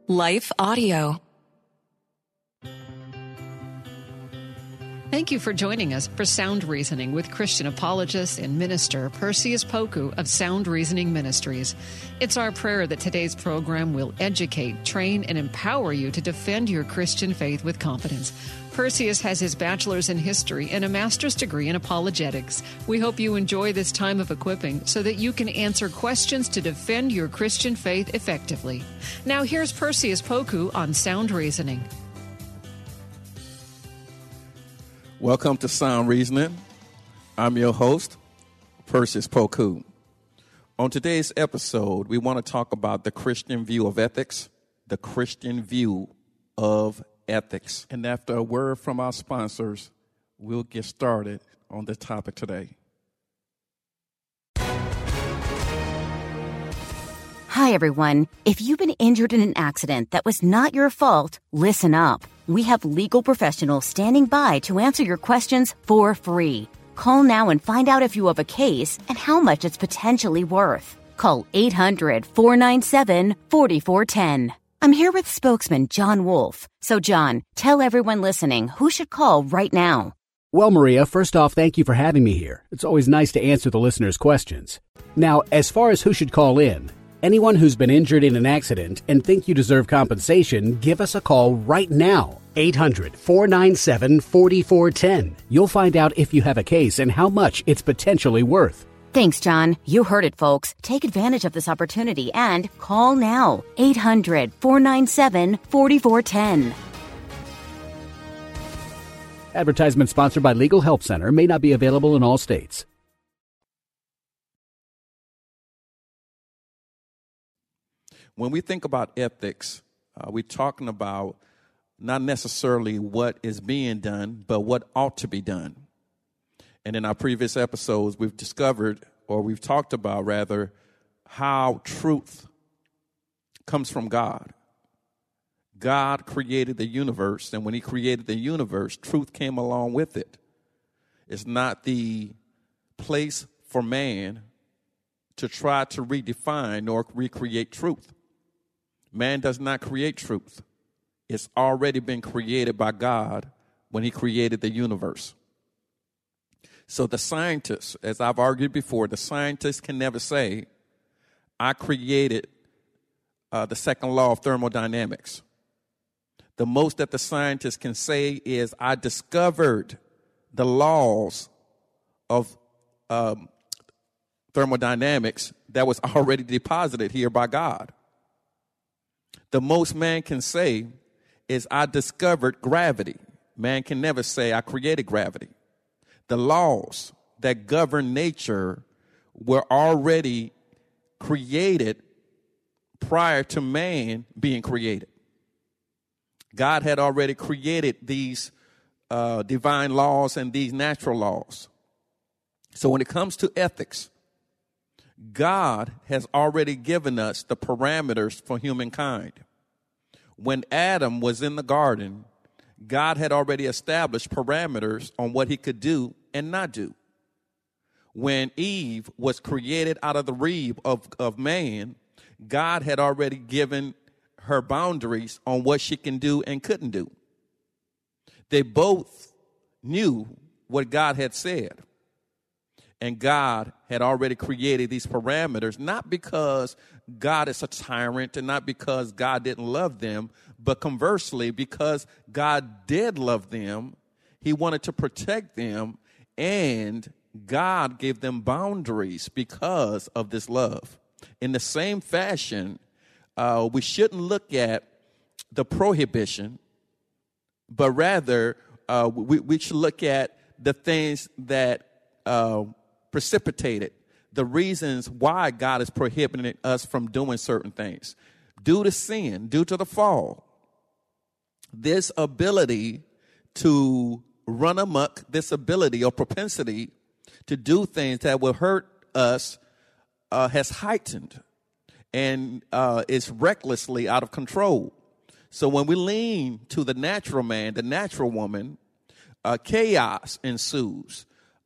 Life Audio. Thank you for joining us for Sound Reasoning with Christian apologist and minister Perseus Poku of Sound Reasoning Ministries. It's our prayer that today's program will educate, train, and empower you to defend your Christian faith with confidence. Perseus has his bachelor's in history and a master's degree in apologetics. We hope you enjoy this time of equipping so that you can answer questions to defend your Christian faith effectively. Now here's Perseus Poku on Sound Reasoning. Welcome to Sound Reasoning. I'm your host, Perseus Poku. On today's episode, we want to talk about the Christian view of ethics, the Christian view of ethics. And after a word from our sponsors, we'll get started on the topic today. Hi, everyone. If you've been injured in an accident that was not your fault, listen up. We have legal professionals standing by to answer your questions for free. Call now and find out if you have a case and how much it's potentially worth. Call 800-497-4410. I'm here with spokesman John Wolf. So, John, tell everyone listening who should call right now. Well, Maria, first off, thank you for having me here. It's always nice to answer the listeners' questions. Now, as far as who should call in, anyone who's been injured in an accident and think you deserve compensation, give us a call right now. 800-497-4410. You'll find out if you have a case and how much it's potentially worth. Thanks, John. You heard it, folks. Take advantage of this opportunity and call now. 800-497-4410. Advertisement sponsored by Legal Help Center. May not be available in all states. When we think about ethics, we're talking about not necessarily what is being done, but what ought to be done. And in our previous episodes, we've discovered, or we've talked about, rather, how truth comes from God. God created the universe, and when he created the universe, truth came along with it. It's not the place for man to try to redefine or recreate truth. Man does not create truth. It's already been created by God when he created the universe. So the scientists, as I've argued before, the scientists can never say, I created the second law of thermodynamics. The most that the scientists can say is, I discovered the laws of thermodynamics that was already deposited here by God. The most man can say is, I discovered gravity. Man can never say, I created gravity. The laws that govern nature were already created prior to man being created. God had already created these divine laws and these natural laws. So when it comes to ethics, God has already given us the parameters for humankind. When Adam was in the garden, God had already established parameters on what he could do and not do. When Eve was created out of the rib of man, God had already given her boundaries on what she can do and couldn't do. They both knew what God had said. And God had already created these parameters, not because God is a tyrant and not because God didn't love them, but conversely, because God did love them, he wanted to protect them, and God gave them boundaries because of this love. In the same fashion, we shouldn't look at the prohibition, but rather we should look at the things that precipitated the reasons why God is prohibiting us from doing certain things. Due to sin, due to the fall, this ability to run amok, this ability or propensity to do things that will hurt us has heightened and is recklessly out of control. So when we lean to the natural man, the natural woman, chaos ensues.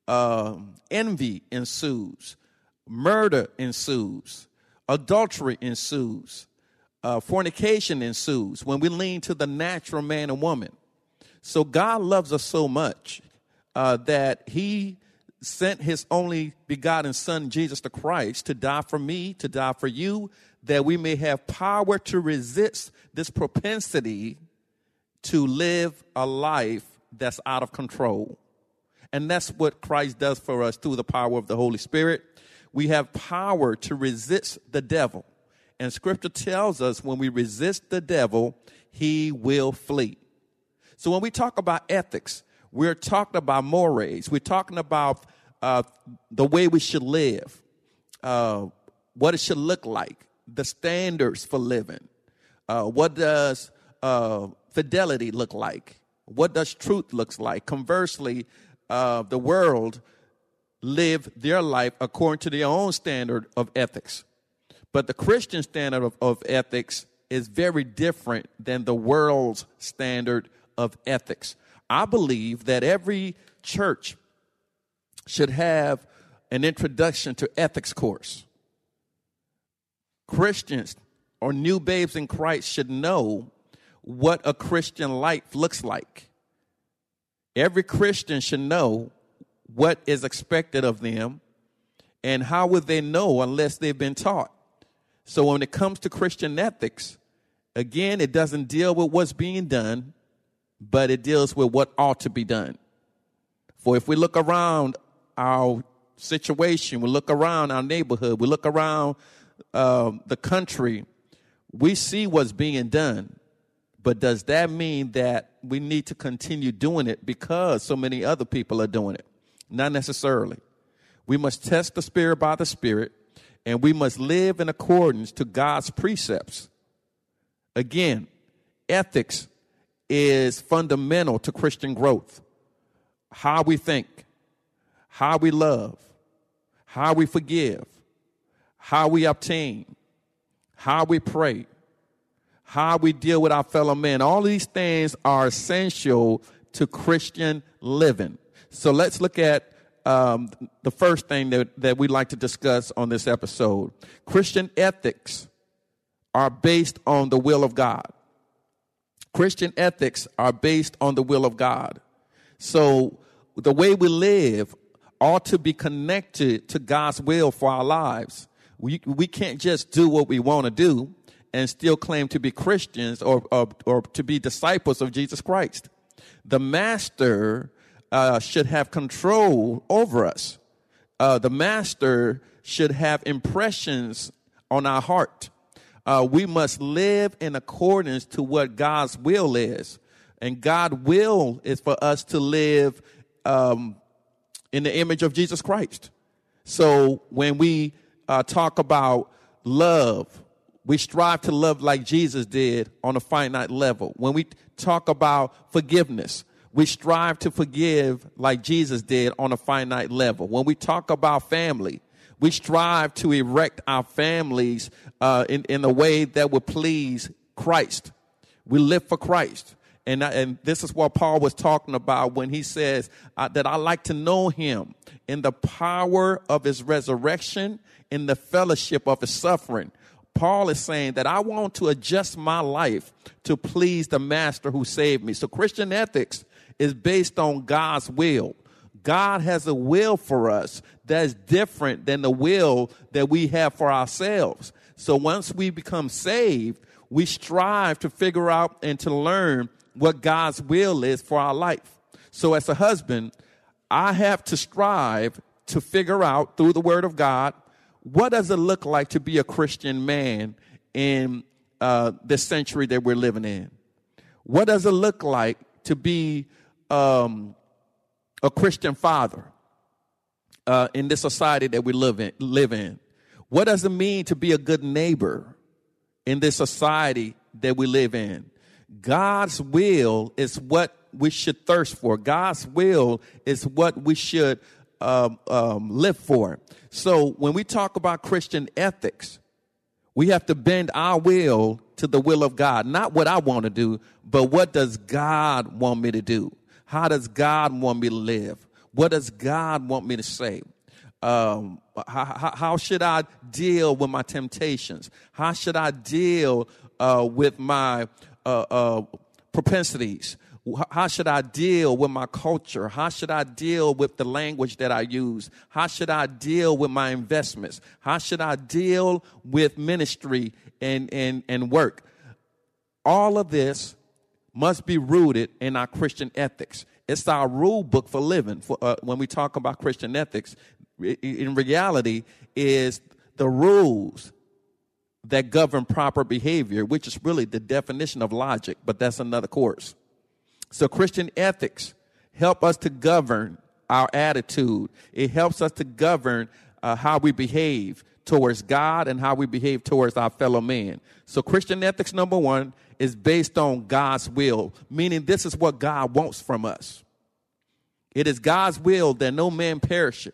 Envy ensues, murder ensues, adultery ensues, fornication ensues, when we lean to the natural man and woman. So God loves us so much that he sent his only begotten son, Jesus the Christ, to die for me, to die for you, that we may have power to resist this propensity to live a life that's out of control. And that's what Christ does for us through the power of the Holy Spirit. We have power to resist the devil. And Scripture tells us when we resist the devil, he will flee. So when we talk about ethics, we're talking about mores. We're talking about the way we should live, what it should look like, the standards for living. What does fidelity look like? What does truth look like? Conversely, the world live their life according to their own standard of ethics. But the Christian standard of ethics is very different than the world's standard of ethics. I believe that every church should have an introduction to ethics course. Christians or new babes in Christ should know what a Christian life looks like. Every Christian should know what is expected of them, and how would they know unless they've been taught? So when it comes to Christian ethics, again, it doesn't deal with what's being done, but it deals with what ought to be done. For if we look around our situation, we look around our neighborhood, we look around the country, we see what's being done. But does that mean that we need to continue doing it because so many other people are doing it? Not necessarily. We must test the spirit by the Spirit, and we must live in accordance to God's precepts. Again, ethics is fundamental to Christian growth. How we think, how we love, how we forgive, how we obtain, how we pray, how we deal with our fellow men. All these things are essential to Christian living. So let's look at the first thing that we'd like to discuss on this episode. Christian ethics are based on the will of God. Christian ethics are based on the will of God. So the way we live ought to be connected to God's will for our lives. We can't just do what we want to do and still claim to be Christians or to be disciples of Jesus Christ. The master should have control over us. The master should have impressions on our heart. We must live in accordance to what God's will is. And God's will is for us to live in the image of Jesus Christ. So when we talk about love, we strive to love like Jesus did on a finite level. When we talk about forgiveness, we strive to forgive like Jesus did on a finite level. When we talk about family, we strive to erect our families in a way that would please Christ. We live for Christ. And this is what Paul was talking about when he says that I like to know him in the power of his resurrection, in the fellowship of his suffering. Paul is saying that I want to adjust my life to please the master who saved me. So Christian ethics is based on God's will. God has a will for us that's different than the will that we have for ourselves. So once we become saved, we strive to figure out and to learn what God's will is for our life. So as a husband, I have to strive to figure out through the Word of God, what does it look like to be a Christian man in this century that we're living in? What does it look like to be a Christian father in this society that we live in? What does it mean to be a good neighbor in this society that we live in? God's will is what we should thirst for. God's will is what we should live for. So when we talk about Christian ethics, we have to bend our will to the will of God. Not what I want to do, but what does God want me to do? How does God want me to live? What does God want me to say? How should I deal with my temptations? How should I deal with my propensities? How should I deal with my culture? How should I deal with the language that I use? How should I deal with my investments? How should I deal with ministry and work? All of this must be rooted in our Christian ethics. It's our rule book for living. When we talk about Christian ethics, in reality, is the rules that govern proper behavior, which is really the definition of logic, but that's another course. So Christian ethics help us to govern our attitude. It helps us to govern how we behave towards God and how we behave towards our fellow man. So Christian ethics, number one, is based on God's will, meaning this is what God wants from us. It is God's will that no man perish.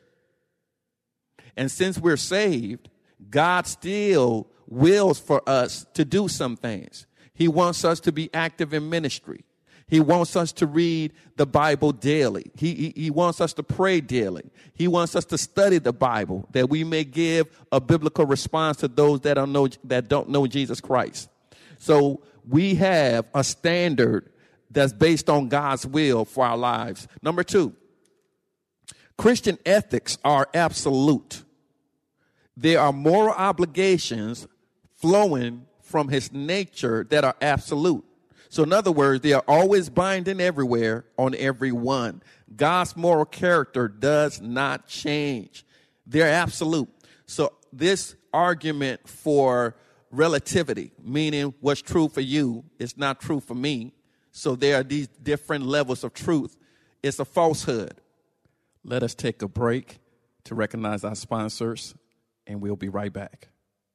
And since we're saved, God still wills for us to do some things. He wants us to be active in ministry. He wants us to read the Bible daily. He wants us to pray daily. He wants us to study the Bible that we may give a biblical response to those that don't know Jesus Christ. So we have a standard that's based on God's will for our lives. Number two, Christian ethics are absolute. There are moral obligations flowing from his nature that are absolute. So in other words, they are always binding everywhere on everyone. God's moral character does not change. They're absolute. So this argument for relativity, meaning what's true for you is not true for me. So there are these different levels of truth. It's a falsehood. Let us take a break to recognize our sponsors, and we'll be right back.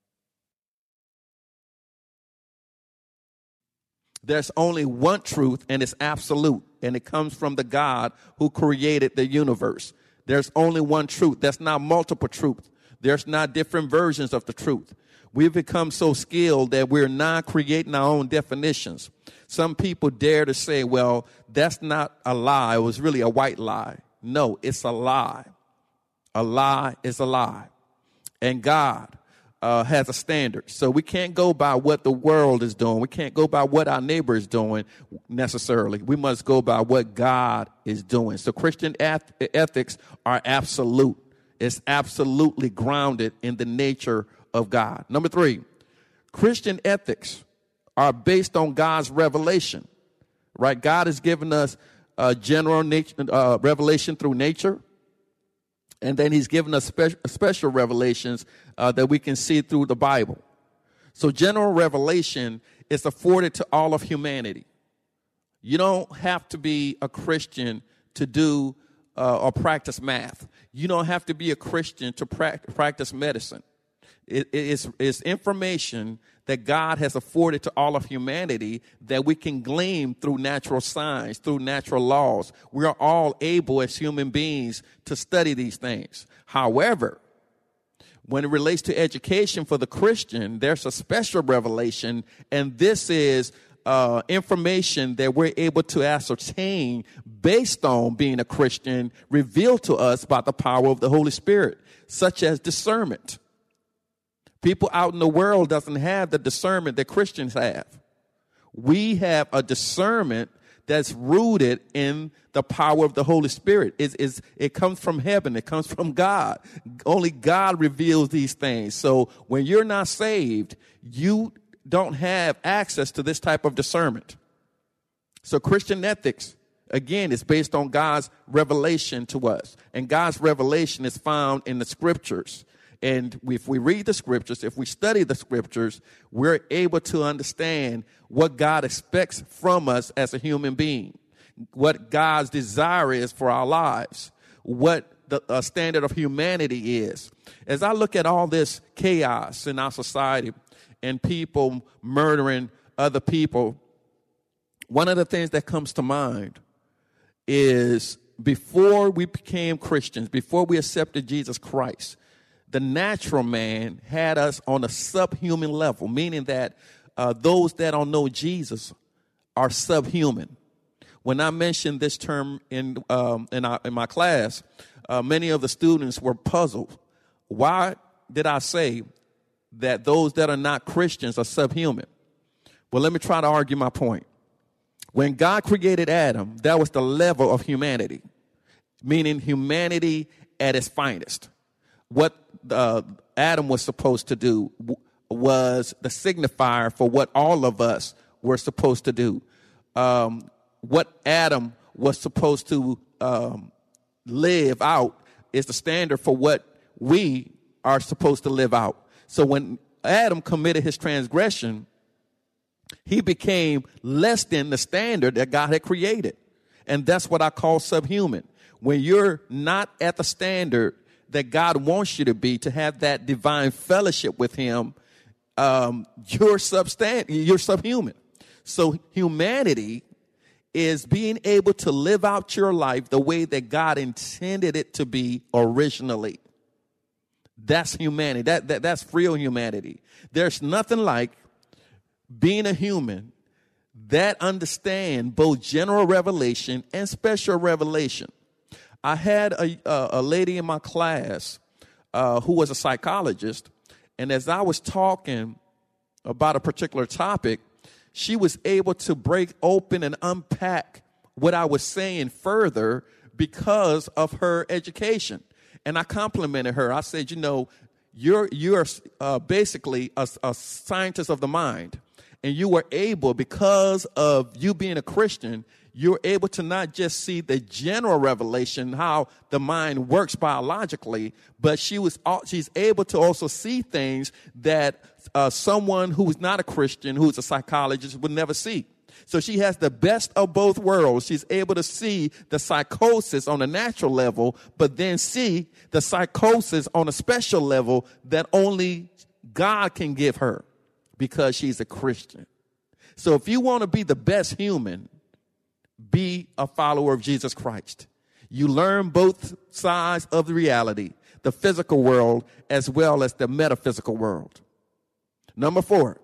There's only one truth, and it's absolute, and it comes from the God who created the universe. There's only one truth. There's not multiple truths. There's not different versions of the truth. We've become so skilled that we're not creating our own definitions. Some people dare to say, well, that's not a lie. It was really a white lie. No, it's a lie. A lie is a lie. And God has a standard. So we can't go by what the world is doing. We can't go by what our neighbor is doing necessarily. We must go by what God is doing. So Christian ethics are absolute. It's absolutely grounded in the nature of God. Number three, Christian ethics are based on God's revelation, right? God has given us general revelation through nature. And then he's given us special revelations that we can see through the Bible. So general revelation is afforded to all of humanity. You don't have to be a Christian to do or practice math. You don't have to be a Christian to practice medicine. It's information that God has afforded to all of humanity that we can glean through natural science, through natural laws. We are all able as human beings to study these things. However, when it relates to education for the Christian, there's a special revelation, and this is information that we're able to ascertain based on being a Christian, revealed to us by the power of the Holy Spirit, such as discernment. People out in the world doesn't have the discernment that Christians have. We have a discernment that's rooted in the power of the Holy Spirit. It comes from heaven. It comes from God. Only God reveals these things. So when you're not saved, you don't have access to this type of discernment. So Christian ethics, again, is based on God's revelation to us. And God's revelation is found in the scriptures. And if we read the scriptures, if we study the scriptures, we're able to understand what God expects from us as a human being, what God's desire is for our lives, what the standard of humanity is. As I look at all this chaos in our society and people murdering other people, one of the things that comes to mind is before we became Christians, before we accepted Jesus Christ, the natural man had us on a subhuman level, meaning that those that don't know Jesus are subhuman. When I mentioned this term in my class, many of the students were puzzled. Why did I say that those that are not Christians are subhuman? Well, let me try to argue my point. When God created Adam, that was the level of humanity, meaning humanity at its finest. What Adam was supposed to do was the signifier for what all of us were supposed to do. What Adam was supposed to live out is the standard for what we are supposed to live out. So when Adam committed his transgression, he became less than the standard that God had created. And that's what I call subhuman. When you're not at the standard that God wants you to be, to have that divine fellowship with him, you're subhuman. So humanity is being able to live out your life the way that God intended it to be originally. That's humanity. That's real humanity. There's nothing like being a human that understand both general revelation and special revelation. I had a lady in my class who was a psychologist, and as I was talking about a particular topic, she was able to break open and unpack what I was saying further because of her education. And I complimented her. I said, you're basically a scientist of the mind. And you were able, because of you being a Christian, you're able to not just see the general revelation, how the mind works biologically, but she's able to also see things that someone who is not a Christian, who's a psychologist, would never see. So she has the best of both worlds. She's able to see the psychosis on a natural level, but then see the psychosis on a special level that only God can give her because she's a Christian. So if you want to be the best human, be a follower of Jesus Christ. You learn both sides of the reality, the physical world as well as the metaphysical world. Number 4,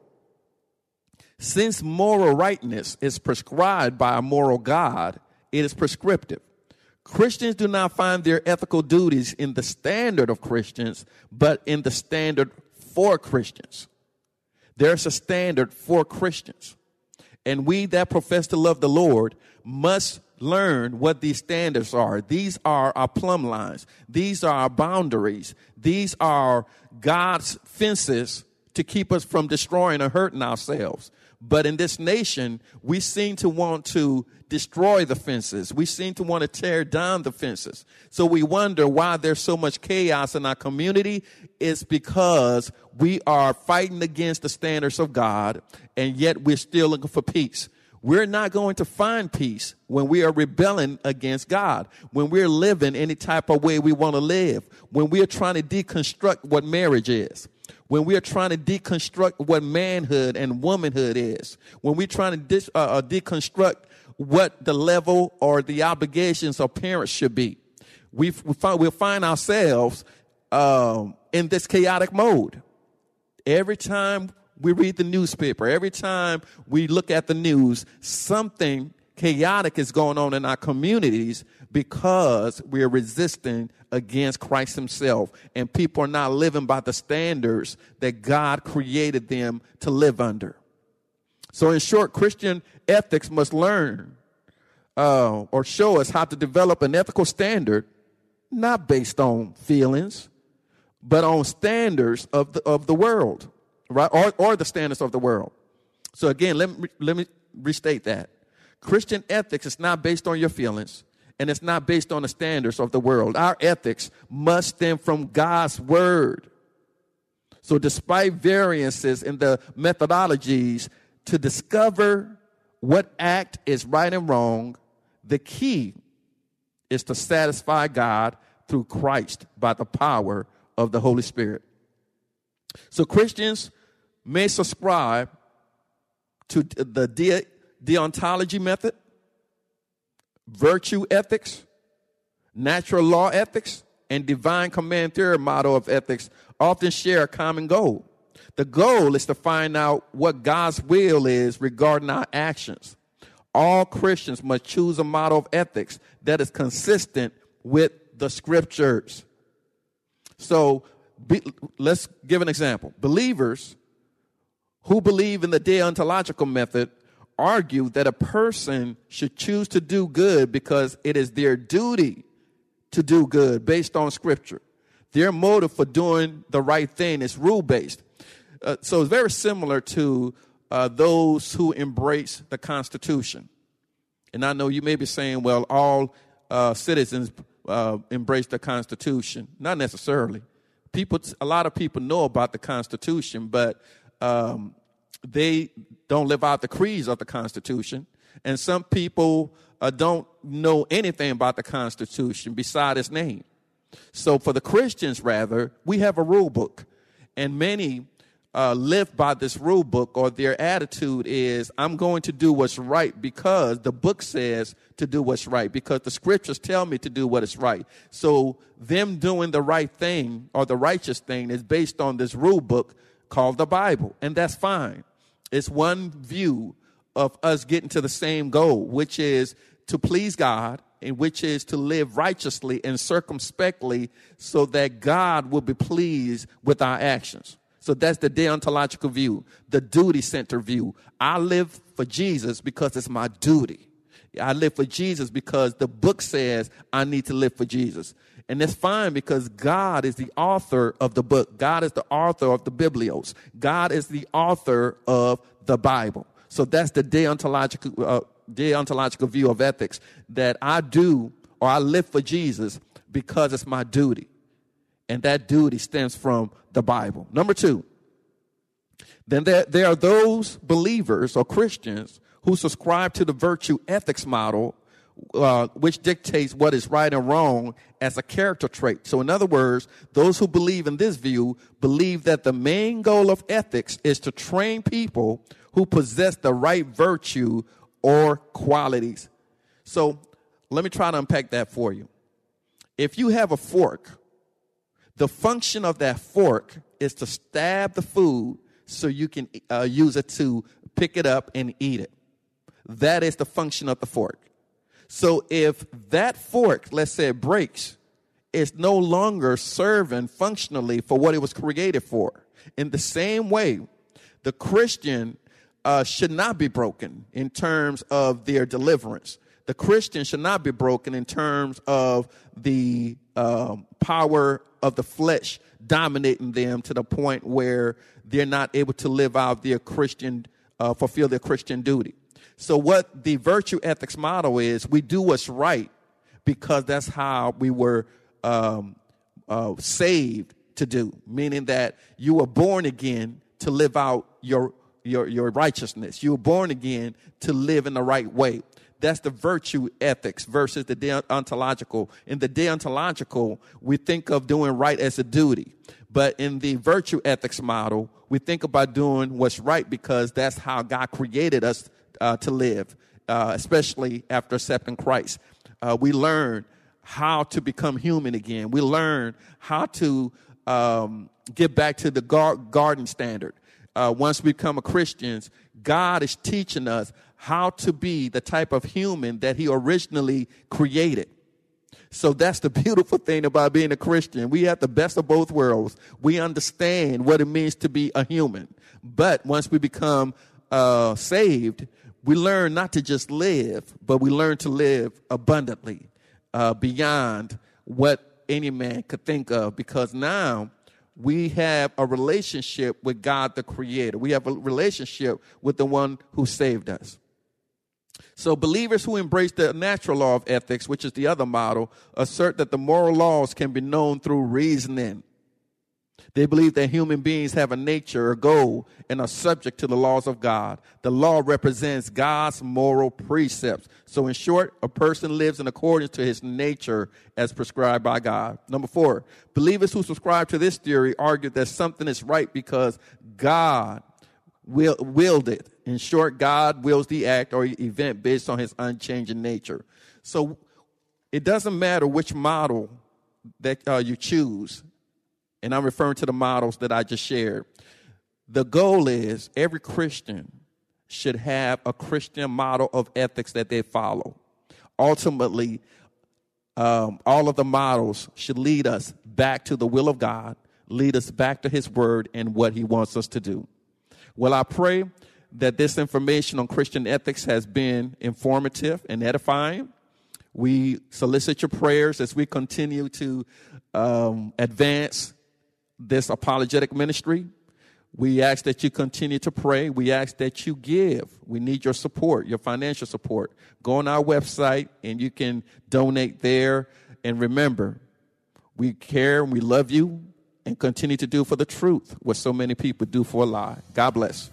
since moral rightness is prescribed by a moral God, it is prescriptive. Christians do not find their ethical duties in the standard of Christians, but in the standard for Christians. There's a standard for Christians. And we that profess to love the Lord must learn what these standards are. These are our plumb lines. These are our boundaries. These are God's fences to keep us from destroying or hurting ourselves. But in this nation, we seem to want to destroy the fences. We seem to want to tear down the fences. So we wonder why there's so much chaos in our community. It's because we are fighting against the standards of God, and yet we're still looking for peace. We're not going to find peace when we are rebelling against God, when we're living any type of way we want to live, when we are trying to deconstruct what marriage is, when we are trying to deconstruct what manhood and womanhood is, when we're trying to deconstruct what the level or the obligations of parents should be. We'll find ourselves in this chaotic mode. Every time we read the newspaper, every time we look at the news, something chaotic is going on in our communities because we are resisting against Christ himself, and people are not living by the standards that God created them to live under. So in short, Christian ethics must learn or show us how to develop an ethical standard, not based on feelings, but on standards of the world, right? Or the standards of the world. So again, let me restate that. Christian ethics is not based on your feelings, and it's not based on the standards of the world. Our ethics must stem from God's word. So despite variances in the methodologies to discover what act is right and wrong, the key is to satisfy God through Christ by the power of the Holy Spirit. So Christians may subscribe to the deontology method, virtue ethics, natural law ethics, and divine command theory model of ethics often share a common goal. The goal is to find out what God's will is regarding our actions. All Christians must choose a model of ethics that is consistent with the scriptures. So let's give an example. Believers who believe in the deontological method argue that a person should choose to do good because it is their duty to do good based on scripture. Their motive for doing the right thing is rule-based. So it's very similar to those who embrace the Constitution. And I know you may be saying, well, all citizens embrace the Constitution. Not necessarily. A lot of people know about the Constitution, but they don't live out the creeds of the Constitution. And some people don't know anything about the Constitution beside its name. So for the Christians, rather, we have a rule book. And many live by this rule book, or their attitude is, I'm going to do what's right because the book says to do what's right, because the scriptures tell me to do what is right. So them doing the right thing or the righteous thing is based on this rule book called the Bible. And that's fine. It's one view of us getting to the same goal, which is to please God, and which is to live righteously and circumspectly so that God will be pleased with our actions. So that's the deontological view, the duty-centered view. I live for Jesus because it's my duty. I live for Jesus because the book says I need to live for Jesus. And that's fine because God is the author of the book. God is the author of the Biblios. God is the author of the Bible. So that's the deontological view of ethics, that I do or I live for Jesus because it's my duty. And that duty stems from the Bible. Number two, then there are those believers or Christians who subscribe to the virtue ethics model, which dictates what is right and wrong as a character trait. So in other words, those who believe in this view believe that the main goal of ethics is to train people who possess the right virtue or qualities. So let me try to unpack that for you. If you have a fork, the function of that fork is to stab the food so you can use it to pick it up and eat it. That is the function of the fork. So if that fork, let's say it breaks, it's no longer serving functionally for what it was created for. In the same way, the Christian should not be broken in terms of their deliverance. The Christian should not be broken in terms of the power of the flesh dominating them to the point where they're not able to live out their Christian, fulfill their Christian duty. So what the virtue ethics model is, we do what's right because that's how we were saved to do, meaning that you were born again to live out your righteousness. You were born again to live in the right way. That's the virtue ethics versus the deontological. In the deontological, we think of doing right as a duty. But in the virtue ethics model, we think about doing what's right because that's how God created us to live, especially after accepting Christ. We learn how to become human again. We learn how to get back to the garden standard. Once we become Christians, God is teaching us how to be the type of human that he originally created. So that's the beautiful thing about being a Christian. We have the best of both worlds. We understand what it means to be a human. But once we become saved, we learn not to just live, but we learn to live abundantly, beyond what any man could think of, because now we have a relationship with God the Creator. We have a relationship with the one who saved us. So believers who embrace the natural law of ethics, which is the other model, assert that the moral laws can be known through reasoning. They believe that human beings have a nature, a goal, and are subject to the laws of God. The law represents God's moral precepts. So in short, a person lives in accordance to his nature as prescribed by God. Number 4, believers who subscribe to this theory argue that something is right because God willed it. In short, God wills the act or event based on his unchanging nature. So it doesn't matter which model that you choose. And I'm referring to the models that I just shared. The goal is every Christian should have a Christian model of ethics that they follow. Ultimately, all of the models should lead us back to the will of God, lead us back to his word and what he wants us to do. Well, I pray that this information on Christian ethics has been informative and edifying. We solicit your prayers as we continue to advance this apologetic ministry. We ask that you continue to pray. We ask that you give. We need your support, your financial support. Go on our website and you can donate there. And remember, we care and we love you and continue to do for the truth what so many people do for a lie. God bless.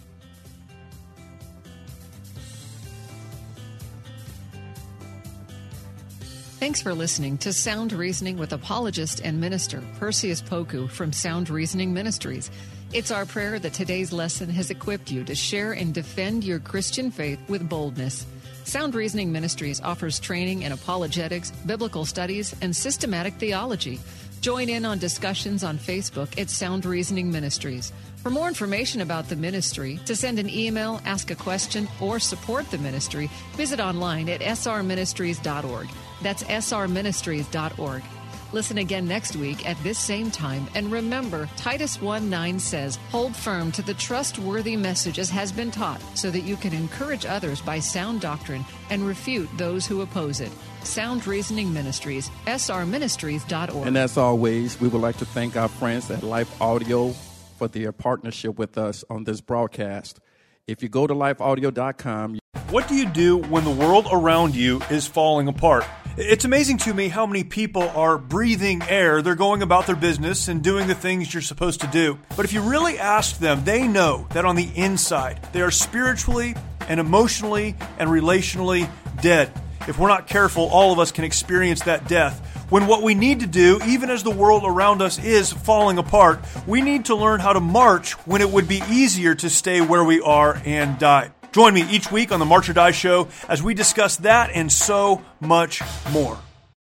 Thanks for listening to Sound Reasoning with apologist and minister Perseus Poku from Sound Reasoning Ministries. It's our prayer that today's lesson has equipped you to share and defend your Christian faith with boldness. Sound Reasoning Ministries offers training in apologetics, biblical studies, and systematic theology. Join in on discussions on Facebook at Sound Reasoning Ministries. For more information about the ministry, to send an email, ask a question, or support the ministry, visit online at srministries.org. That's srministries.org. Listen again next week at this same time. And remember, Titus 1:9 says, hold firm to the trustworthy message as has been taught, so that you can encourage others by sound doctrine and refute those who oppose it. Sound Reasoning Ministries, srministries.org. And as always, we would like to thank our friends at Life Audio for their partnership with us on this broadcast. If you go to lifeaudio.com. What do you do when the world around you is falling apart? It's amazing to me how many people are breathing air. They're going about their business and doing the things you're supposed to do. But if you really ask them, they know that on the inside, they are spiritually and emotionally and relationally dead. If we're not careful, all of us can experience that death. When what we need to do, even as the world around us is falling apart, we need to learn how to march when it would be easier to stay where we are and die. Join me each week on the March or Die Show as we discuss that and so much more.